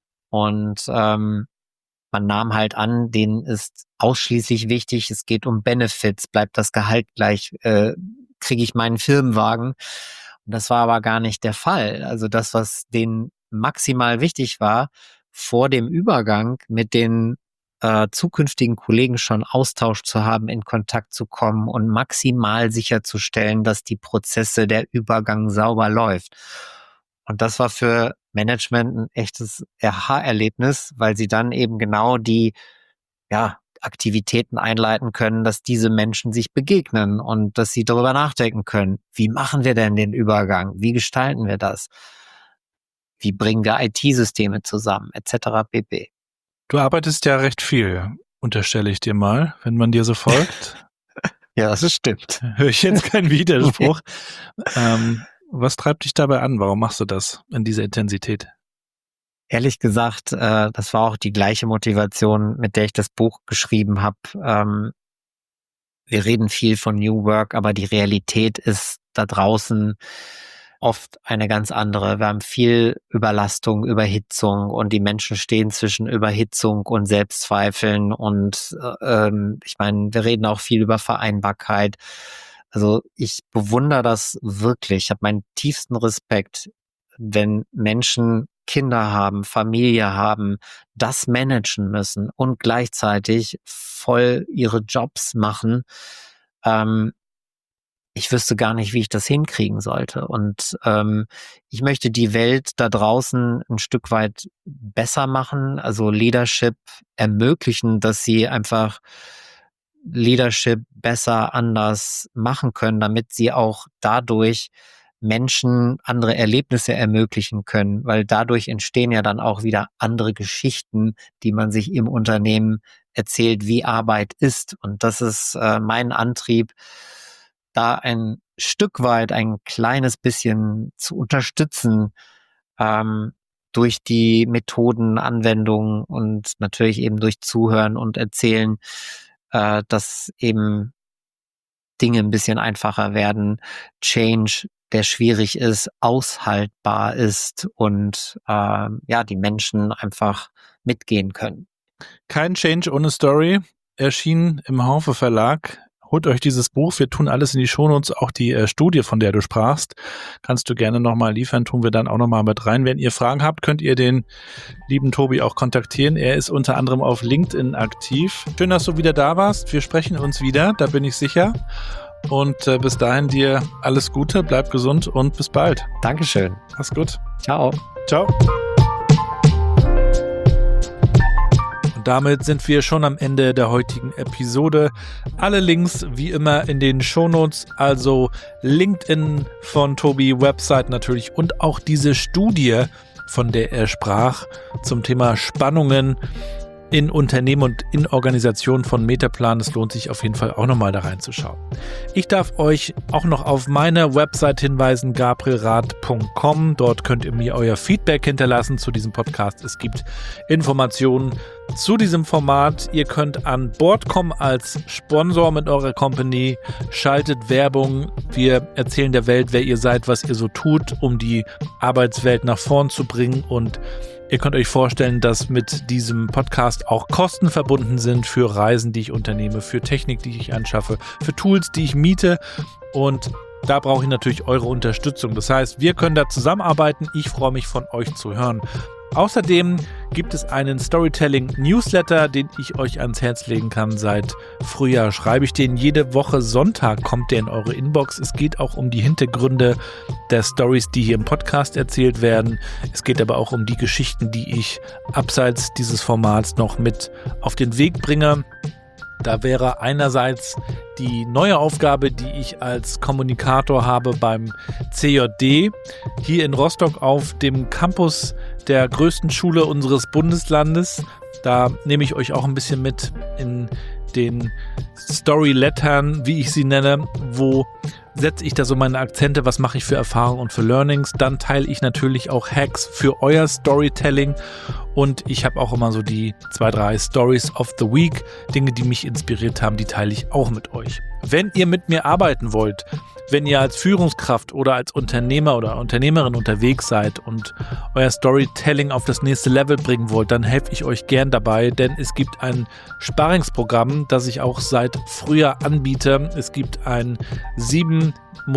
Und ähm, man nahm halt an, denen ist ausschließlich wichtig, es geht um Benefits, bleibt das Gehalt gleich, äh, kriege ich meinen Firmenwagen. Und das war aber gar nicht der Fall. Also das, was denen maximal wichtig war, vor dem Übergang mit den äh, zukünftigen Kollegen schon Austausch zu haben, in Kontakt zu kommen und maximal sicherzustellen, dass die Prozesse, der Übergang sauber läuft. Und das war für Management ein echtes Aha-Erlebnis, weil sie dann eben genau die, ja, Aktivitäten einleiten können, dass diese Menschen sich begegnen und dass sie darüber nachdenken können. Wie machen wir denn den Übergang? Wie gestalten wir das? Wie bringen wir I T-Systeme zusammen, et cetera pp. Du arbeitest ja recht viel, unterstelle ich dir mal, wenn man dir so folgt. Ja, das stimmt. Höre ich jetzt keinen Widerspruch. ähm, was treibt dich dabei an? Warum machst du das in dieser Intensität? Ehrlich gesagt, äh, das war auch die gleiche Motivation, mit der ich das Buch geschrieben habe. Ähm, wir reden viel von New Work, aber die Realität ist da draußen oft eine ganz andere. Wir haben viel Überlastung, Überhitzung und die Menschen stehen zwischen Überhitzung und Selbstzweifeln und äh, ähm, ich meine, wir reden auch viel über Vereinbarkeit. Also ich bewundere das wirklich. Ich habe meinen tiefsten Respekt, wenn Menschen Kinder haben, Familie haben, das managen müssen und gleichzeitig voll ihre Jobs machen. Ähm, ich wüsste gar nicht, wie ich das hinkriegen sollte. Und ähm, ich möchte die Welt da draußen ein Stück weit besser machen, also Leadership ermöglichen, dass sie einfach Leadership besser anders machen können, damit sie auch dadurch Menschen andere Erlebnisse ermöglichen können, weil dadurch entstehen ja dann auch wieder andere Geschichten, die man sich im Unternehmen erzählt, wie Arbeit ist. Und das ist äh, mein Antrieb, da ein Stück weit ein kleines bisschen zu unterstützen, ähm, durch die Methoden, Anwendungen und natürlich eben durch Zuhören und Erzählen, äh, dass eben Dinge ein bisschen einfacher werden, Change der schwierig ist, aushaltbar ist und äh, ja, die Menschen einfach mitgehen können. Kein Change ohne Story, erschienen im Haufe Verlag. Holt euch dieses Buch, wir tun alles in die Shownotes, auch die äh, Studie, von der du sprachst, kannst du gerne nochmal liefern, tun wir dann auch nochmal mit rein. Wenn ihr Fragen habt, könnt ihr den lieben Tobi auch kontaktieren. Er ist unter anderem auf LinkedIn aktiv. Schön, dass du wieder da warst. Wir sprechen uns wieder, da bin ich sicher. Und äh, bis dahin dir alles Gute, bleib gesund und bis bald. Dankeschön. Mach's gut. Ciao. Ciao. Damit sind wir schon am Ende der heutigen Episode. Alle Links wie immer in den Shownotes, also LinkedIn von Tobi, Website natürlich und auch diese Studie, von der er sprach, zum Thema Spannungen in Unternehmen und in Organisationen von Metaplan. Es lohnt sich auf jeden Fall auch nochmal da reinzuschauen. Ich darf euch auch noch auf meine Website hinweisen, gabrielrath punkt com. Dort könnt ihr mir euer Feedback hinterlassen zu diesem Podcast. Es gibt Informationen zu diesem Format. Ihr könnt an Bord kommen als Sponsor mit eurer Company. Schaltet Werbung. Wir erzählen der Welt, wer ihr seid, was ihr so tut, um die Arbeitswelt nach vorn zu bringen. Und ihr könnt euch vorstellen, dass mit diesem Podcast auch Kosten verbunden sind für Reisen, die ich unternehme, für Technik, die ich anschaffe, für Tools, die ich miete. Und da brauche ich natürlich eure Unterstützung. Das heißt, wir können da zusammenarbeiten. Ich freue mich, von euch zu hören. Außerdem gibt es einen Storytelling-Newsletter, den ich euch ans Herz legen kann. Seit Frühjahr schreibe ich den. Jede Woche Sonntag kommt der in eure Inbox. Es geht auch um die Hintergründe der Stories, die hier im Podcast erzählt werden. Es geht aber auch um die Geschichten, die ich abseits dieses Formats noch mit auf den Weg bringe. Da wäre einerseits die neue Aufgabe, die ich als Kommunikator habe beim C J D, hier in Rostock auf dem Campus der größten Schule unseres Bundeslandes. Da nehme ich euch auch ein bisschen mit in den Story-Lettern, wie ich sie nenne, wo setze ich da so meine Akzente, was mache ich für Erfahrungen und für Learnings. Dann teile ich natürlich auch Hacks für euer Storytelling und ich habe auch immer so die zwei, drei Stories of the Week, Dinge, die mich inspiriert haben, die teile ich auch mit euch. Wenn ihr mit mir arbeiten wollt, wenn ihr als Führungskraft oder als Unternehmer oder Unternehmerin unterwegs seid und euer Storytelling auf das nächste Level bringen wollt, dann helfe ich euch gern dabei, denn es gibt ein Sparringsprogramm, das ich auch seit Frühjahr anbiete. Es gibt ein sieben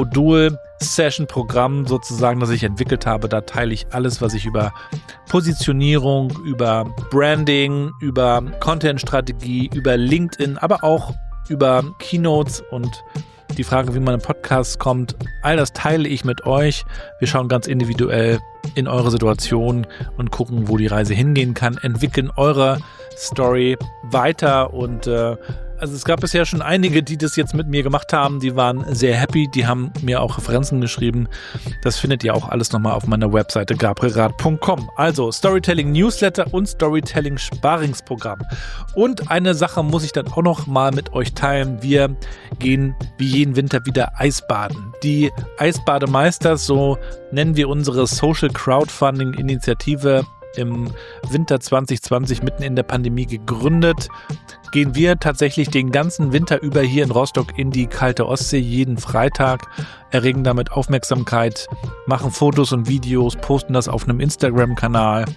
Modul-Session-Programm sozusagen, das ich entwickelt habe. Da teile ich alles, was ich über Positionierung, über Branding, über Content-Strategie, über LinkedIn, aber auch über Keynotes und die Frage, wie man in Podcasts kommt, all das teile ich mit euch. Wir schauen ganz individuell in eure Situation und gucken, wo die Reise hingehen kann, entwickeln eure Story weiter und äh, also es gab bisher schon einige, die das jetzt mit mir gemacht haben, die waren sehr happy, die haben mir auch Referenzen geschrieben. Das findet ihr auch alles nochmal auf meiner Webseite gabrielrath punkt com. Also Storytelling Newsletter und Storytelling Sparingsprogramm. Und eine Sache muss ich dann auch noch mal mit euch teilen. Wir gehen wie jeden Winter wieder Eisbaden. Die Eisbademeisters, so nennen wir unsere Social Crowdfunding Initiative, im Winter zwanzig zwanzig mitten in der Pandemie gegründet, gehen wir tatsächlich den ganzen Winter über hier in Rostock in die kalte Ostsee jeden Freitag, erregen damit Aufmerksamkeit, machen Fotos und Videos, posten das auf einem Instagram-Kanal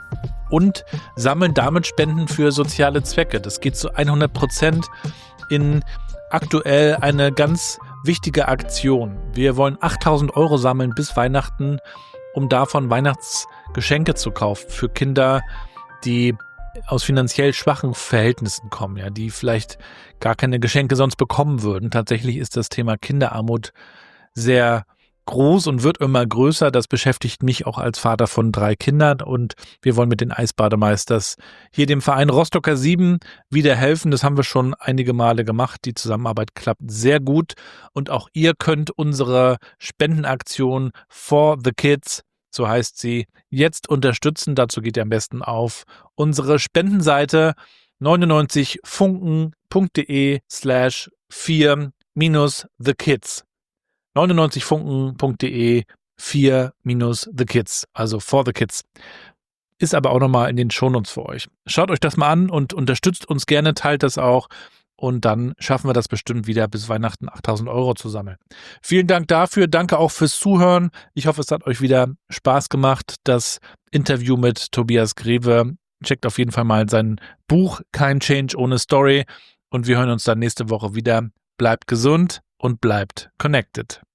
und sammeln damit Spenden für soziale Zwecke. Das geht zu hundert Prozent in aktuell eine ganz wichtige Aktion. Wir wollen achttausend Euro sammeln bis Weihnachten, um davon Weihnachtsgeschenke zu kaufen für Kinder, die aus finanziell schwachen Verhältnissen kommen, ja, die vielleicht gar keine Geschenke sonst bekommen würden. Tatsächlich ist das Thema Kinderarmut sehr groß und wird immer größer. Das beschäftigt mich auch als Vater von drei Kindern und wir wollen mit den Eisbademeisters hier dem Verein Rostocker sieben wieder helfen. Das haben wir schon einige Male gemacht. Die Zusammenarbeit klappt sehr gut und auch ihr könnt unsere Spendenaktion For the Kids, so heißt sie, jetzt unterstützen. Dazu geht ihr am besten auf unsere Spendenseite neunundneunzig funken punkt de slash vier minus the kids. neunundneunzig funken punkt de vier minus the kids, also For the Kids. Ist aber auch nochmal in den Shownotes für euch. Schaut euch das mal an und unterstützt uns gerne, teilt das auch. Und dann schaffen wir das bestimmt wieder bis Weihnachten achttausend Euro zu sammeln. Vielen Dank dafür. Danke auch fürs Zuhören. Ich hoffe, es hat euch wieder Spaß gemacht. Das Interview mit Tobias Greve. Checkt auf jeden Fall mal sein Buch Kein Change ohne Story. Und wir hören uns dann nächste Woche wieder. Bleibt gesund und bleibt connected.